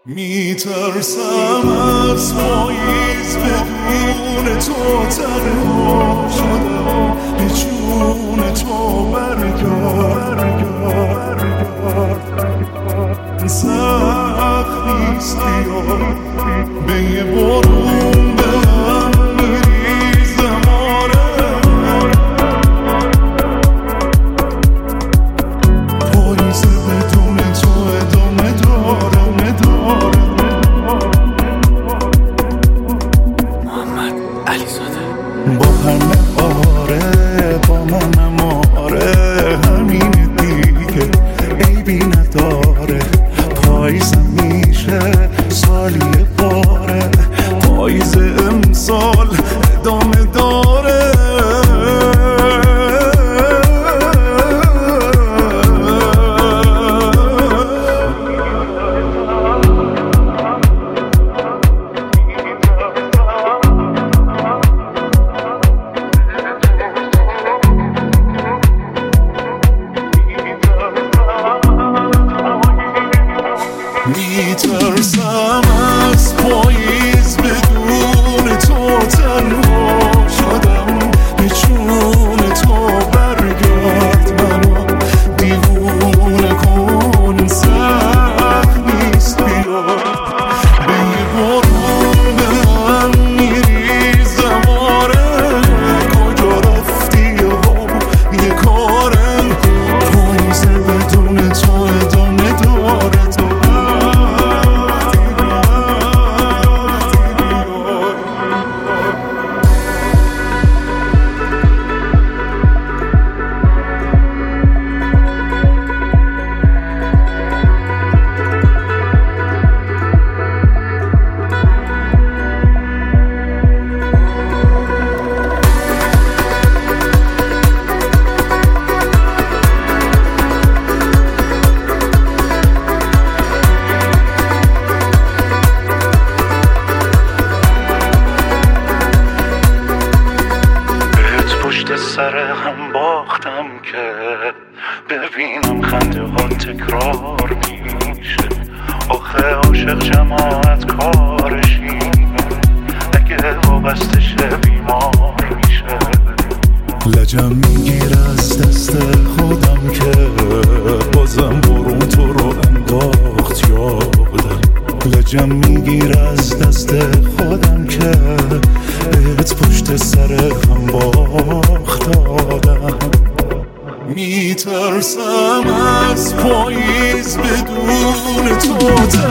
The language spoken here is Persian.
میترسم از پاییز بدون تو تنها شدم به جون تو برگرد سخت نیست بیار به یه برون به هم میریزم پاییز بدون تو ادامه داره محمد علیزاده با همه آره با منم آره همین دیگه عیبی نداره پاییزم میشه سالی باره پاییز امسال ادامه داره میترسم از پاییز بدون تو تنها شدم به جون تو برگرد منو دیوونه کن سخت نیست بیاد به یه برون به هم میریزم کجا رفتی یه کارم پاییز بدون تو ادامه داره سر هم باختم که ببینم خنده ها تکرار میشه آخه عاشق جماعت کارشی اگه وابسته شه بیمار میشه لجم میگیر از دست خودم که بازم برون تو رو انداخت یادم لجم میگیر از دست خودم که بهت پشت سر هم باخت دادم میترسم از پاییز بدون تو